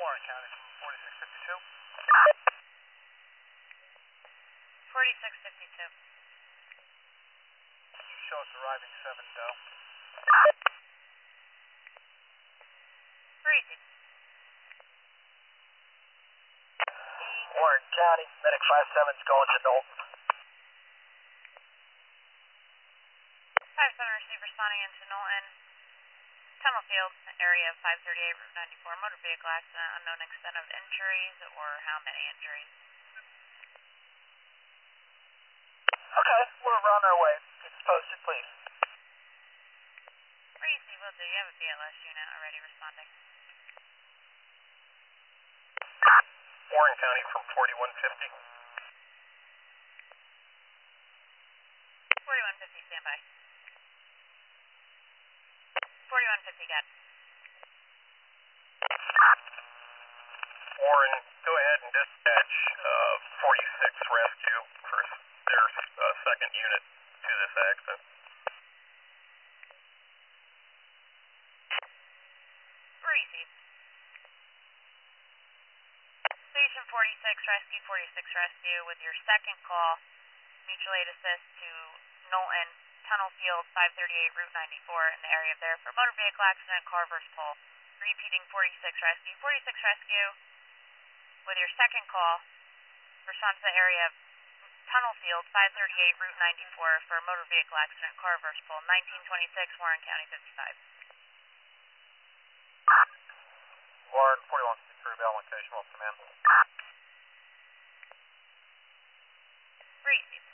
Warren County from 4652. 4652. You show us arriving 7 Doe. Breezy. Warren County, medic 57's going to Knowlton. 5-7 receive responding into Knowlton. Tunnel Field, area of 538, Route 94, motor vehicle accident, unknown extent of injuries or how many injuries. Okay, we're on our way. Keep us posted, please. Breezy, will do. You have a BLS unit already responding. Warren County from 4150. 4150, standby. 4150, got it. Warren, go ahead and dispatch 46 Rescue for their second unit to this accident. Breezy. Station 46 Rescue, 46 Rescue, with your second call, mutual aid assist to Knowlton, Tunnel Field, 538, Route 94, in the area there for motor vehicle accident, car versus pole. Repeating 46 Rescue. 46 Rescue, with your second call, respond to the area of Tunnel Field, 538, Route 94, for motor vehicle accident, car versus pole, 1926, Warren County, 55. Warren, 4153, Bell location, will command. Breezy.